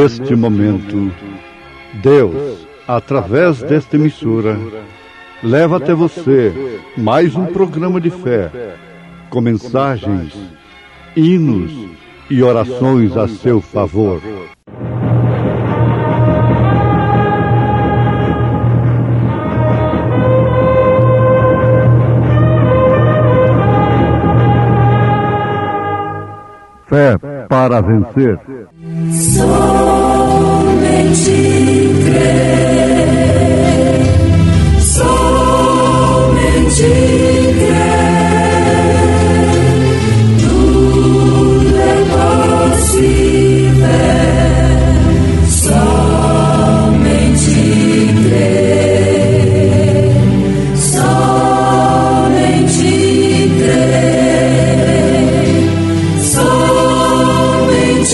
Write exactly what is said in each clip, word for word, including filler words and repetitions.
neste momento, Deus, através desta emissora, leva até você mais um programa de fé, com mensagens, hinos e orações a seu favor. Fé para vencer. Somente crer, somente crer, tudo é possível, somente crer, somente crer, somente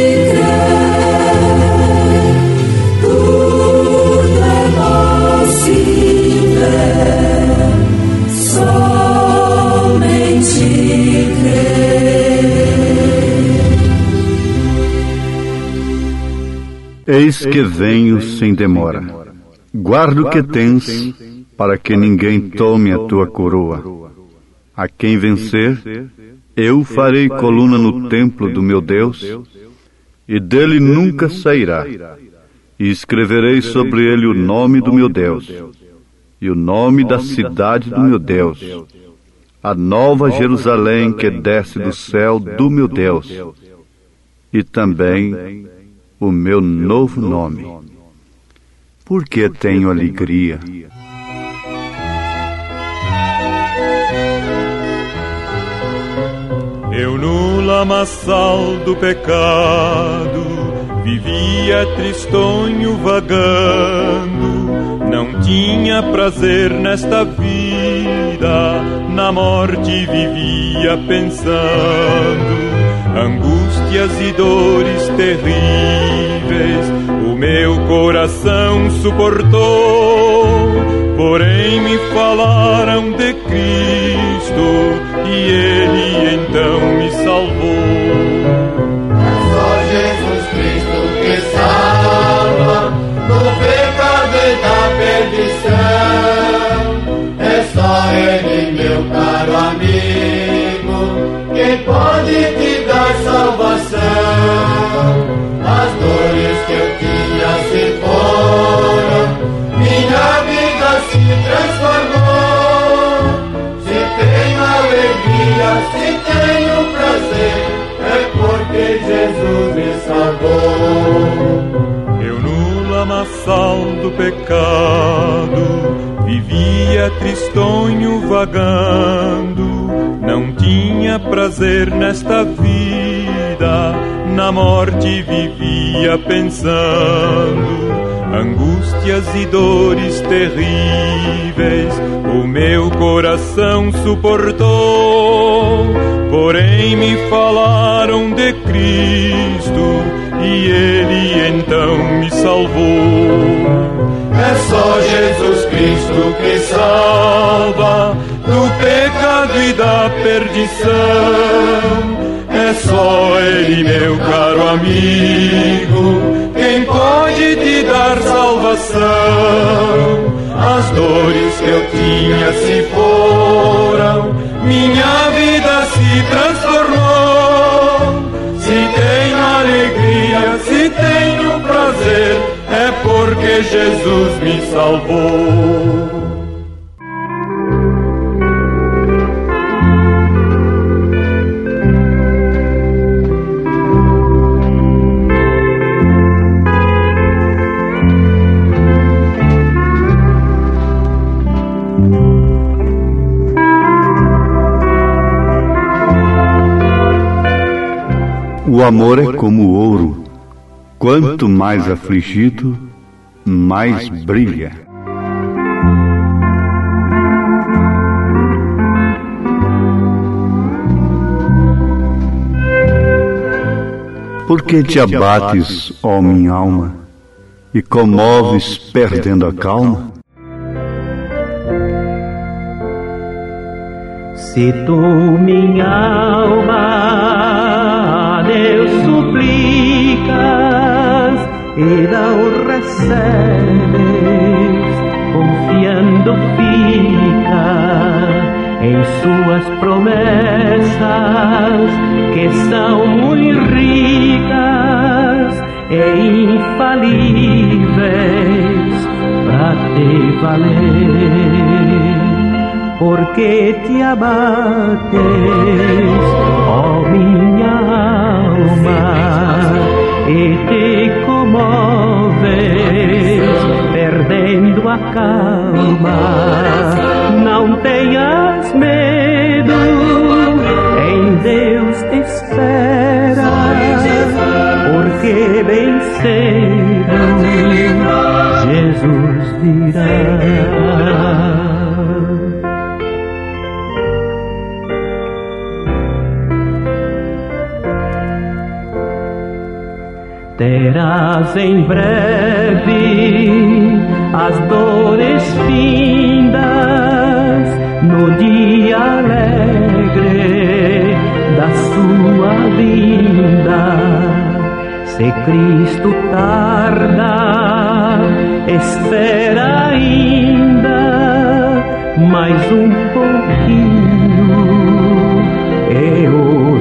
Eis que venho sem demora. Guarda o que tens, para que ninguém tome a tua coroa. A quem vencer, eu farei coluna no templo do meu Deus, e dele nunca sairá. E escreverei sobre ele o nome do meu Deus, e o nome da cidade do meu Deus, a nova Jerusalém que desce do céu do meu Deus, e também o meu novo nome. Porque tenho alegria. Eu no lamaçal do pecado vivia tristonho vagando, não tinha prazer nesta vida, na morte vivia pensando. Angústias e dores terríveis o meu coração suportou, porém me falaram de Cristo e Ele então me salvou. É só Jesus Cristo que salva do pecado e da perdição. É só Ele, meu caro amigo, que pode te dar salvação. As dores que eu tinha se foram, minha vida se transformou. Se tenho alegria, se tenho prazer, é porque Jesus me salvou. Eu no lamaçal do pecado vivia tristonho vagando, não tinha prazer nesta vida, na morte vivia pensando. Angústias e dores terríveis o meu coração suportou, porém me falaram de Cristo e Ele então me salvou. É só Jesus Cristo que salva do pecado e da perdição. É só Ele, meu caro amigo, quem pode te dar salvação. As dores que eu tinha se foram, minha vida se transformou. Se tenho alegria, se tenho prazer, é porque Jesus me salvou. O amor é como o ouro, quanto mais afligido, mais brilha. Por que te abates, ó minha alma, e comoves perdendo a calma? Se tu, minha alma, a Deus suplicas, e não recebes, confiando fica em suas promessas, que são muito ricas e infalíveis para te valer. Porque te abates, ó minha alma, e te comoves, perdendo a calma. Não tenhas medo, em Deus espera, porque bem cedo Jesus virá. Terás em breve as dores findas no dia alegre da sua vinda. Se Cristo tarda, espera ainda mais um pouquinho e o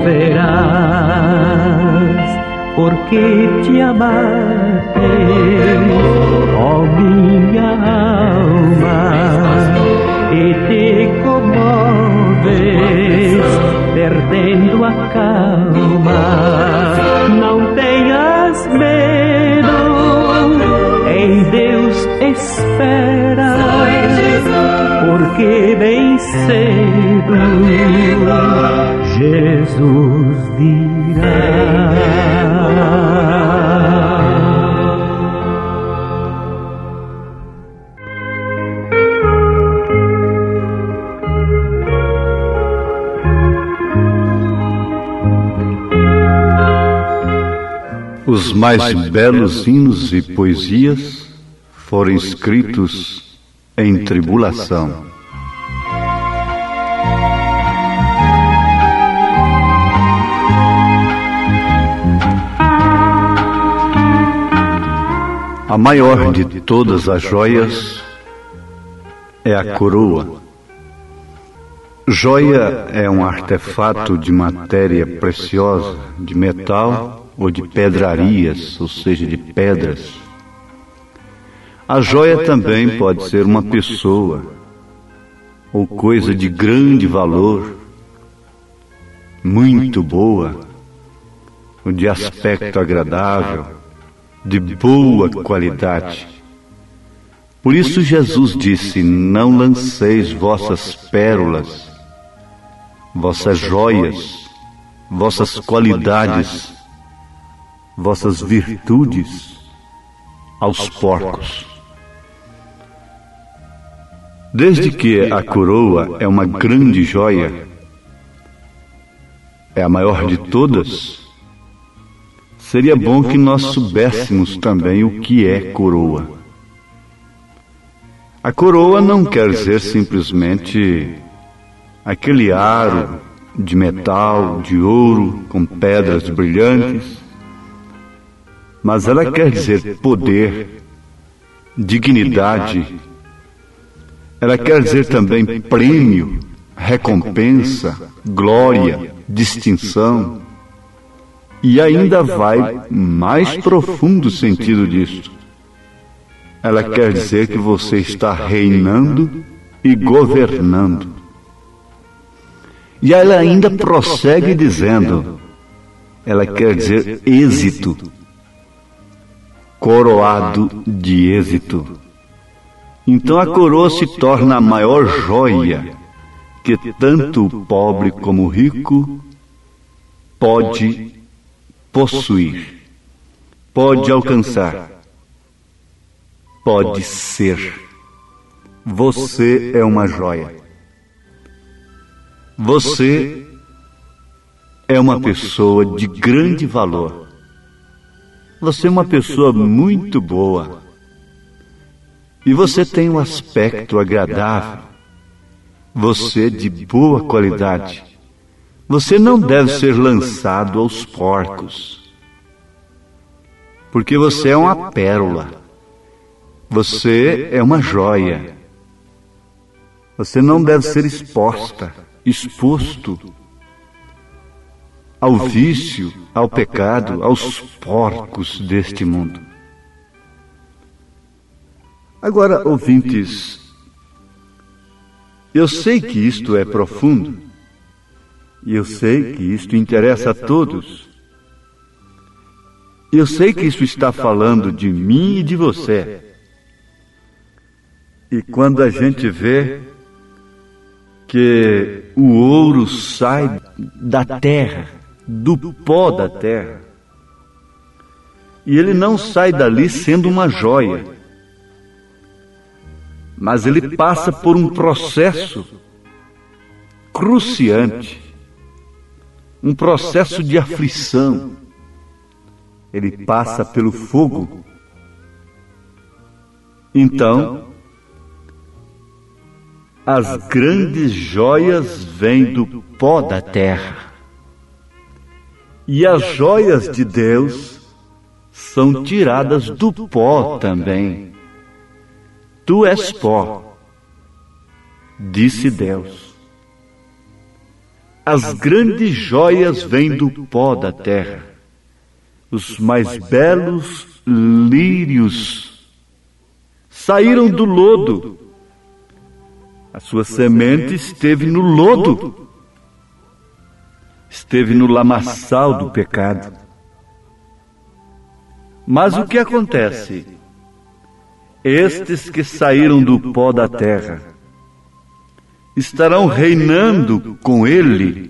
verás. Porque te abates, ó minha alma, e te comoves, perdendo a calma. Não tenhas medo, em Deus espera, porque bem cedo Jesus virá. Os mais belos hinos e poesias foram escritos em tribulação. A maior de todas as joias é a coroa. Joia é um artefato de matéria preciosa, de metal ou de pedrarias, ou seja, de pedras. A joia também pode ser uma pessoa ou coisa de grande valor, muito boa, ou de aspecto agradável, de boa qualidade. Por isso Jesus disse: não lanceis vossas pérolas, vossas joias, vossas qualidades, vossas virtudes aos porcos. Desde que a coroa é uma grande joia, é a maior de todas, seria bom que nós soubéssemos também o que é coroa. A coroa não quer dizer simplesmente aquele aro de metal, de ouro, com pedras brilhantes, mas ela quer dizer poder, dignidade. Ela quer dizer também prêmio, recompensa, glória, distinção. E ainda vai mais profundo o sentido disto. Ela quer dizer que você está reinando e governando. E ela ainda prossegue dizendo, ela quer dizer êxito, coroado de êxito. Então a coroa se torna a maior joia que tanto o pobre como o rico pode possuir, pode alcançar, pode ser. Você é uma joia. Você é uma pessoa de grande valor. Você é uma pessoa muito boa. E você tem um aspecto agradável. Você é de boa qualidade. Você não deve ser lançado aos porcos. porque você é uma pérola, você é uma joia. Você não deve ser exposta, exposto ao vício, ao pecado, aos porcos deste mundo. Agora, ouvintes, eu sei que isto é profundo, e eu sei que isto interessa a todos. Eu sei que isso está falando de mim e de você. E quando a gente vê que o ouro sai da terra, do pó da terra, e ele não sai dali sendo uma joia, mas ele passa por um processo cruciante, um processo de aflição. Ele passa pelo fogo. Então, as grandes joias vêm do pó da terra. E as joias de Deus são tiradas do pó também. Tu és pó, disse Deus. As grandes joias vêm do pó da terra. Os mais belos lírios saíram do lodo. A sua semente esteve no lodo, esteve no lamaçal do pecado. Mas o que acontece? Estes que saíram do pó da terra estarão reinando com ele,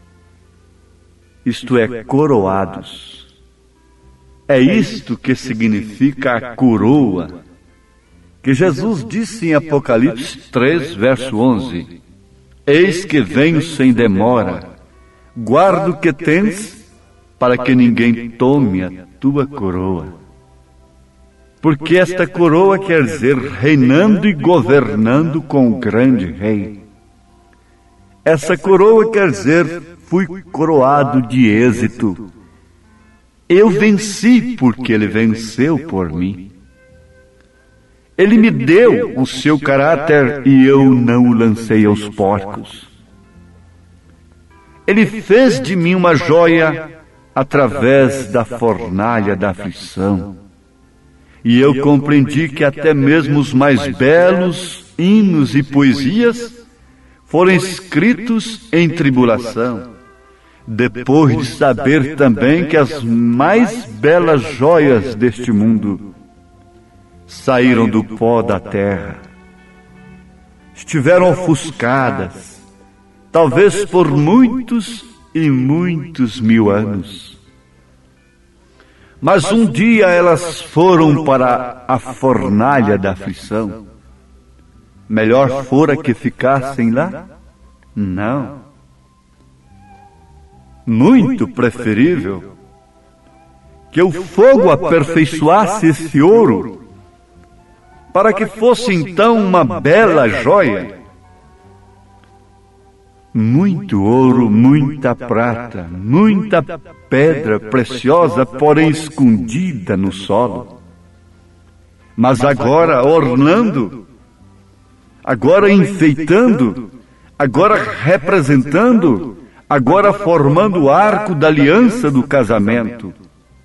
isto é, coroados. É isto que significa a coroa, que Jesus disse em Apocalipse três, verso onze: Eis que venho sem demora, guarda o que tens, para que ninguém tome a tua coroa. Porque esta coroa quer dizer reinando e governando com o grande rei. Essa coroa quer dizer, fui coroado de êxito. Eu venci porque ele venceu por mim. Ele me deu o seu caráter e eu não o lancei aos porcos. Ele fez de mim uma joia através da fornalha da aflição. E eu compreendi que até mesmo os mais belos hinos e poesias foram escritos em tribulação, depois de saber também que as mais belas joias deste mundo saíram do pó da terra, estiveram ofuscadas, talvez por muitos e muitos mil anos. Mas um dia elas foram para a fornalha da aflição. Melhor fora que ficassem lá? Não. Muito preferível que o fogo aperfeiçoasse esse ouro, para que fosse então uma bela joia. Muito ouro, muita prata, muita pedra preciosa, porém escondida no solo. Mas agora ornando, agora enfeitando, agora representando, agora formando o arco da aliança do casamento.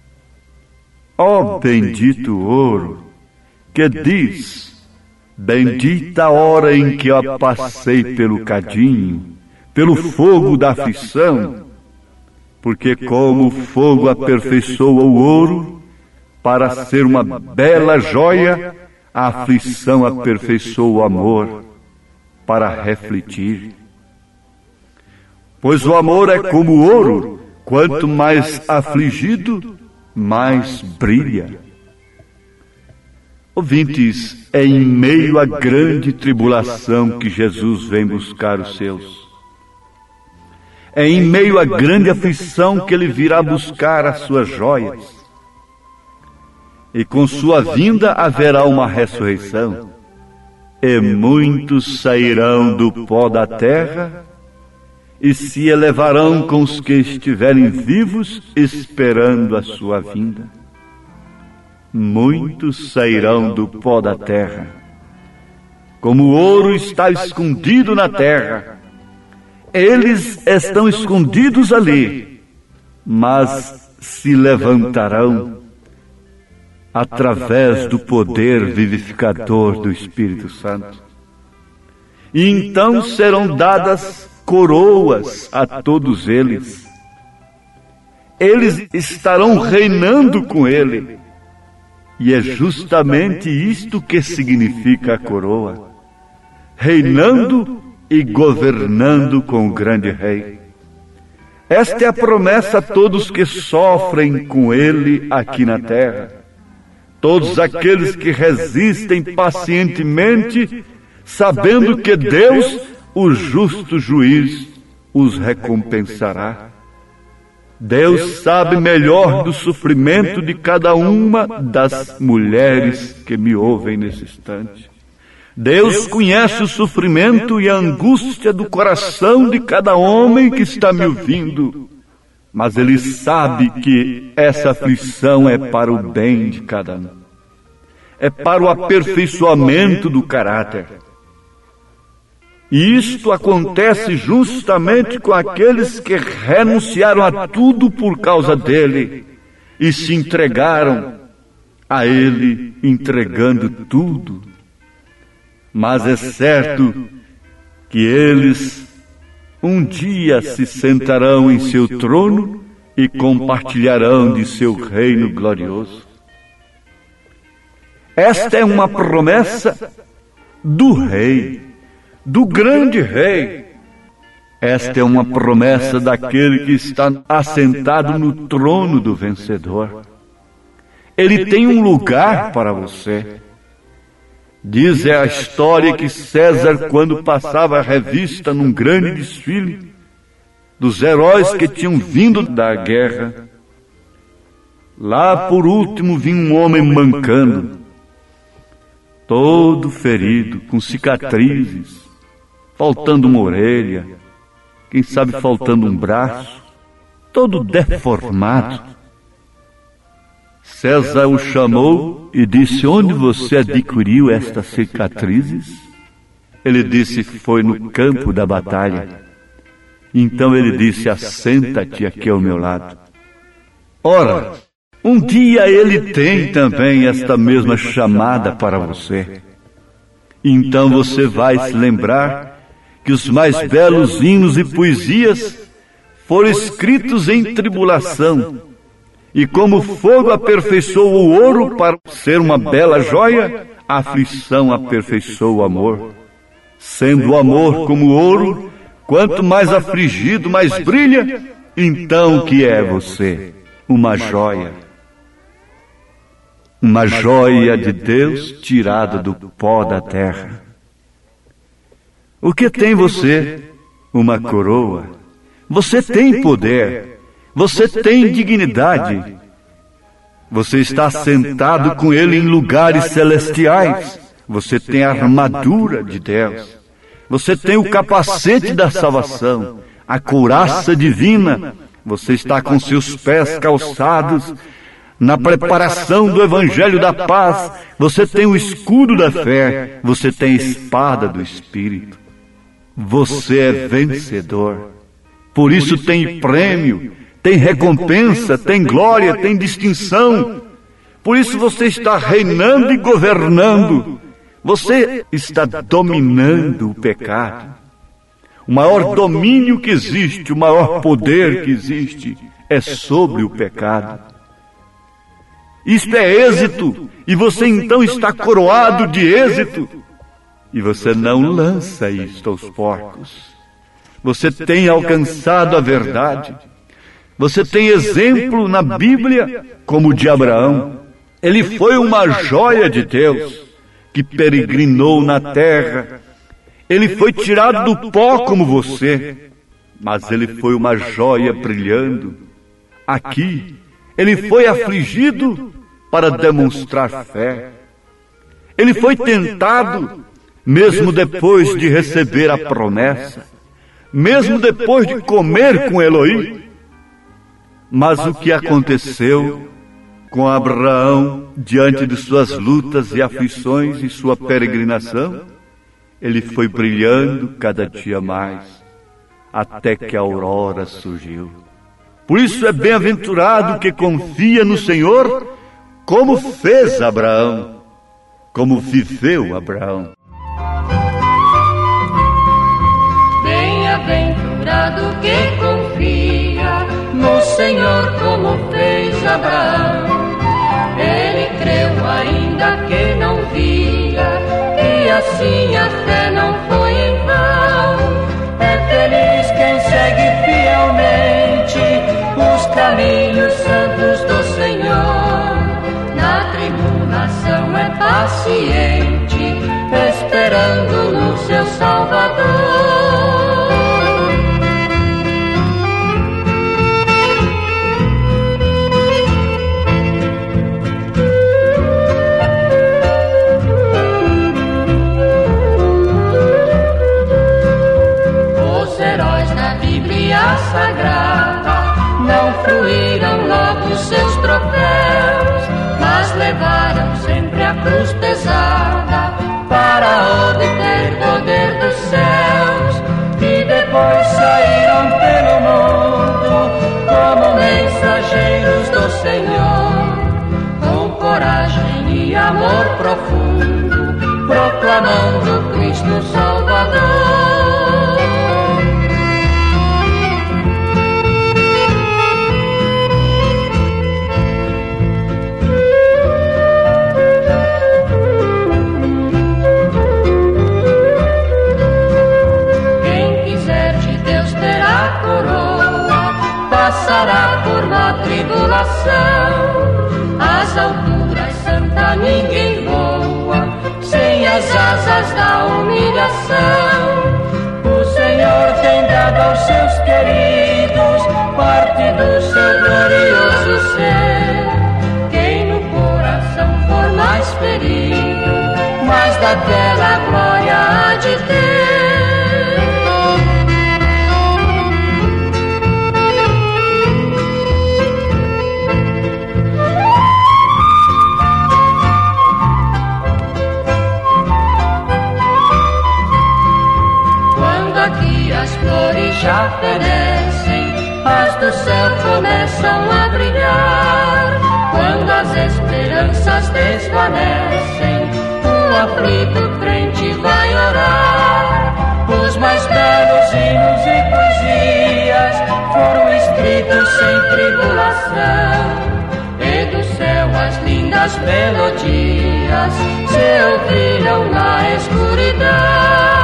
Ó bendito ouro, que diz, bendita a hora em que eu passei pelo cadinho, pelo fogo da aflição, porque como o fogo aperfeiçoa o ouro, para ser uma bela joia, a aflição aperfeiçoa o amor, para refletir. Pois o amor é como o ouro, quanto mais afligido, mais brilha. Ouvintes, é em meio à grande tribulação que Jesus vem buscar os seus. É em meio à grande aflição que ele virá buscar as suas joias. E com sua vinda haverá uma ressurreição. E muitos sairão do pó da terra e se elevarão com os que estiverem vivos esperando a sua vinda. muitos sairão do pó da terra. Como o ouro está escondido na terra, eles estão escondidos ali, mas se levantarão através do poder vivificador do Espírito Santo. E então serão dadas coroas a todos eles. Eles estarão reinando com ele. E é justamente isto que significa a coroa: reinando e governando com o grande rei. Esta é a promessa a todos que sofrem com ele aqui na terra. Todos aqueles que resistem pacientemente, sabendo que Deus, o justo juiz, os recompensará. Deus sabe melhor do sofrimento de cada uma das mulheres que me ouvem nesse instante. Deus conhece o sofrimento e a angústia do coração de cada homem que está me ouvindo, mas Ele sabe que essa aflição é para o bem de cada um. É para o aperfeiçoamento do caráter. E isto acontece justamente com aqueles que renunciaram a tudo por causa dele e se entregaram a ele, entregando tudo. Mas é certo que eles um dia se sentarão em seu trono e compartilharão de seu reino glorioso. Esta é uma promessa do rei, do grande rei. Esta é uma promessa daquele que está assentado no trono do vencedor. Ele tem um lugar para você. Diz a história que César, quando passava a revista num grande desfile dos heróis que tinham vindo da guerra, lá por último vinha um homem mancando, todo ferido, com cicatrizes, faltando uma orelha, quem sabe faltando um braço, todo deformado. César o chamou e disse: onde você adquiriu estas cicatrizes? Ele disse: foi no campo da batalha. Então ele disse: assenta-te aqui ao meu lado. Ora, um dia ele tem também esta mesma chamada para você. Então você vai se lembrar que os mais belos hinos e poesias foram escritos em tribulação, e como o fogo aperfeiçoa o ouro para ser uma bela joia, a aflição aperfeiçoa o amor. Sendo o amor como o ouro, quanto mais afligido, mais brilha. Então o que é você? Uma joia. Uma joia de Deus tirada do pó da terra. O que tem você? Uma coroa. Você tem poder. Você tem dignidade. Você está sentado com Ele em lugares celestiais. Você tem a armadura de Deus. Você tem o capacete da salvação, a couraça divina. Você está com seus pés calçados na preparação do Evangelho da paz. Você tem o escudo da fé. Você tem a espada do Espírito. Você é vencedor. Por isso tem prêmio, tem recompensa, tem glória, tem distinção. Por isso você está reinando e governando. Você está dominando o pecado. O maior domínio que existe, o maior poder que existe é sobre o pecado. Isto é êxito, e você então está coroado de êxito. E você não lança isto aos porcos. Você tem alcançado a verdade. Você tem exemplo na Bíblia como o de Abraão. Ele foi uma joia de Deus que peregrinou na terra. Ele foi tirado do pó como você, mas ele foi uma joia brilhando. Aqui, ele foi afligido para demonstrar fé. Ele foi tentado, mesmo depois de receber a promessa, mesmo depois de comer com Elohim. Mas o que aconteceu com Abraão diante de suas lutas e aflições e sua peregrinação, ele foi brilhando cada dia mais, até que a aurora surgiu. Por isso é bem-aventurado que confia no Senhor, como fez Abraão, como viveu Abraão. Bem-aventurado que confia no Senhor, como fez Abraão. Ele creu ainda que não via, e assim a fé não foi em vão. É feliz quem segue fielmente os caminhos santos do Senhor. Na tribulação é paciente, esperando no seu Salvador. Sagrada, não fruíram logo seus troféus, mas levaram sempre a cruz pesada para obter poder dos céus, e depois saíram pelo mundo como mensageiros do Senhor, com coragem e amor profundo, proclamando Cristo Salvador. Passará por uma tribulação, às alturas santa ninguém voa, sem as asas da humilhação. O Senhor tem dado aos seus queridos parte do seu glorioso ser. Quem no coração for mais ferido, mais daquela glória há de ter. Já fenecem, as do céu começam a brilhar. Quando as esperanças desvanecem, o aflito crente vai orar. Os mais belos hinos e poesias foram escritos sem tribulação, e do céu as lindas melodias se ouviram na escuridão.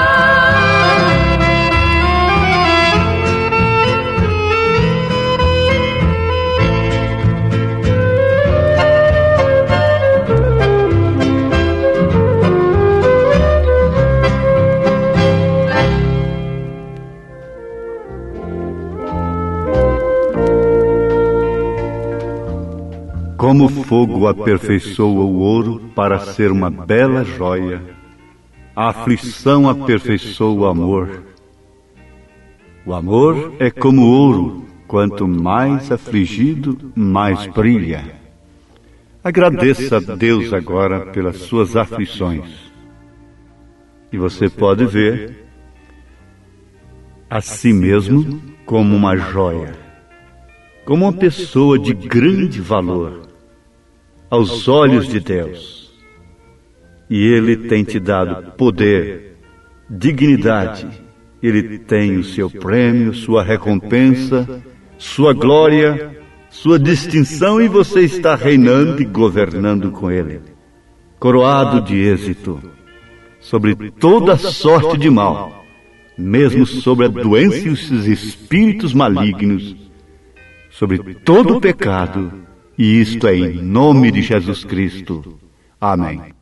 Como o fogo aperfeiçoa o ouro para ser uma bela joia, a aflição aperfeiçoa o amor. O amor é como ouro, quanto mais afligido, mais brilha. Agradeça a Deus agora pelas suas aflições. E você pode ver a si mesmo como uma joia, como uma pessoa de grande valor aos olhos de Deus. E Ele tem te dado poder, dignidade. Ele tem o seu prêmio, sua recompensa, sua glória, sua distinção, e você está reinando e governando com Ele, coroado de êxito sobre toda sorte de mal, mesmo sobre a doença e os espíritos malignos, sobre todo o pecado, e isto é em nome de Jesus Cristo. Amém.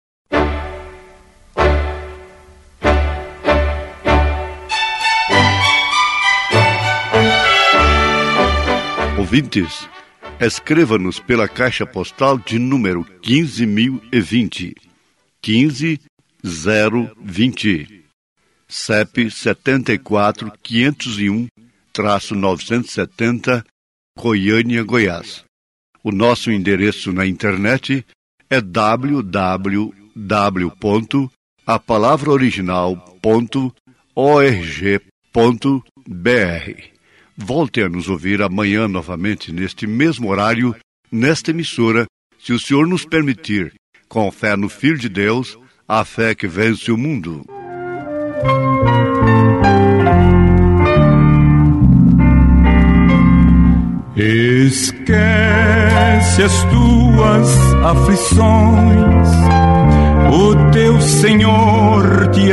Ouvintes, escreva-nos pela caixa postal de número quinze mil e vinte, quinze zero vinte, C E P setenta e quatro, quinhentos e um, novecentos e setenta, Goiânia, Goiás. O nosso endereço na internet é w w w ponto a palavra original ponto org ponto b r. Volte a nos ouvir amanhã novamente neste mesmo horário, nesta emissora, se o Senhor nos permitir, com fé no Filho de Deus, a fé que vence o mundo. Esquece as tuas aflições, o teu Senhor te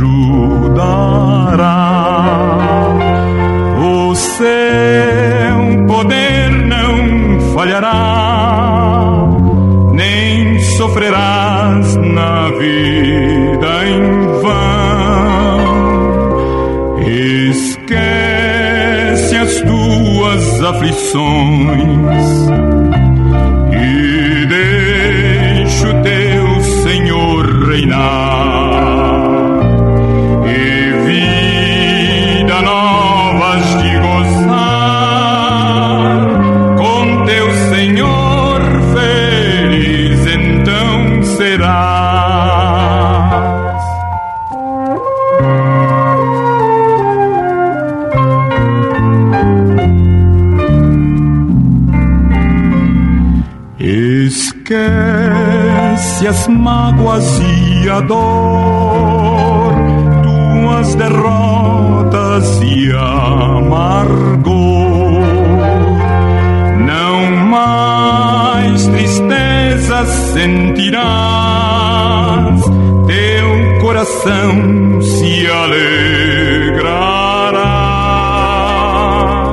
ajudará. O seu poder não falhará, nem sofrerás na vida em vão. Esquece as tuas aflições e deixa o teu Senhor reinar, e vida novas de gozar, com teu Senhor feliz então serás. Esquece as mágoas e a dor, tuas derrotas e amargor. Não mais tristezas sentirás, teu coração se alegrará.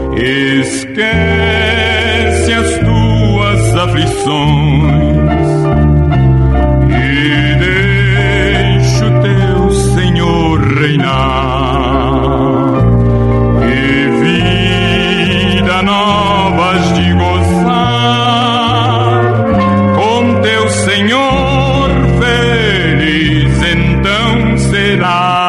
Esquece as tuas aflições e deixa o teu Senhor reinar, e vida novas de gozar, com teu Senhor feliz então será.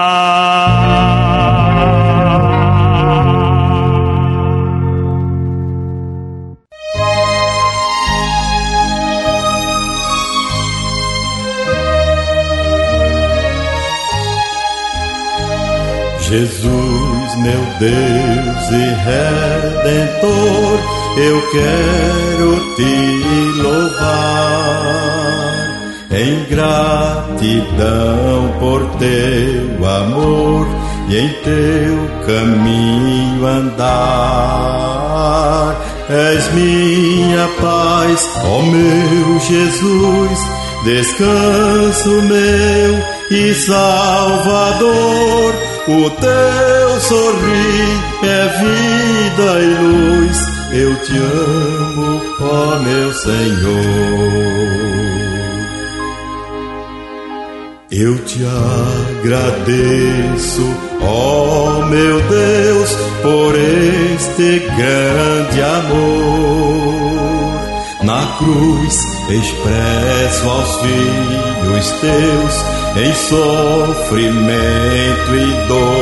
Jesus, meu Deus e Redentor, eu quero te louvar em gratidão por teu amor e em teu caminho andar. És minha paz, ó meu Jesus, descanso meu e Salvador. O teu sorrir é vida e luz, eu te amo, ó meu Senhor. Eu te agradeço, ó meu Deus, por este grande amor. Na cruz expresso aos filhos teus em sofrimento e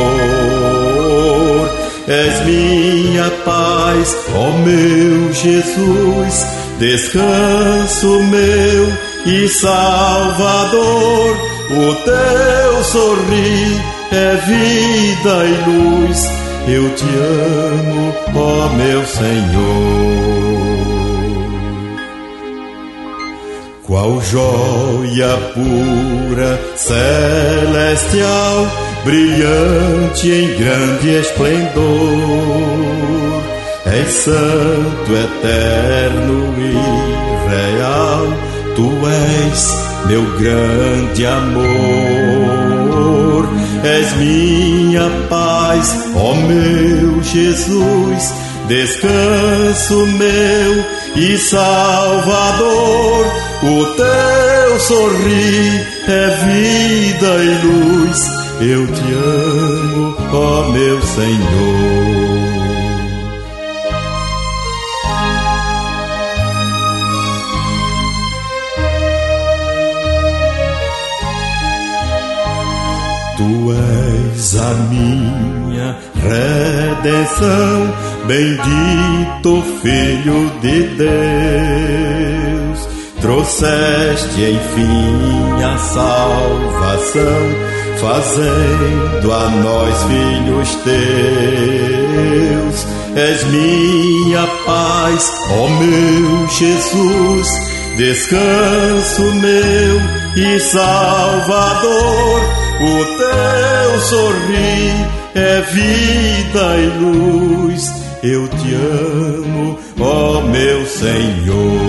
dor. És minha paz, ó meu Jesus, descanso meu e Salvador. O teu sorrir é vida e luz, eu te amo, ó meu Senhor. Qual joia pura, celestial, brilhante em grande esplendor. És santo, eterno e real, tu és meu grande amor. És minha paz, ó meu Jesus, descanso meu e Salvador. O teu sorrir é vida e luz, eu te amo, ó meu Senhor. Tu és a minha redenção, bendito Filho de Deus. Trouxeste enfim a salvação, fazendo a nós filhos teus. És minha paz, ó meu Jesus, descanso meu e Salvador. O teu sorrir é vida e luz. Eu te amo, ó meu Senhor.